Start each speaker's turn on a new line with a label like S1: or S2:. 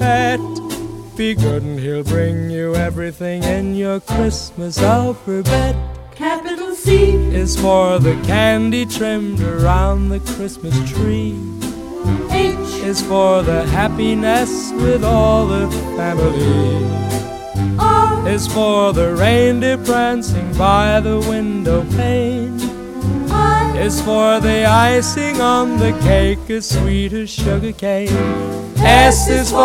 S1: pet. Be good and he'll bring you everything in your Christmas alphabet.
S2: Capital C
S1: is for the candy trimmed around the Christmas tree.
S2: H
S1: is for the happiness with all the family.
S2: R
S1: is for the reindeer prancing by the window pane.
S2: I
S1: is for the icing on the cake as sweet as sugar cane. S is for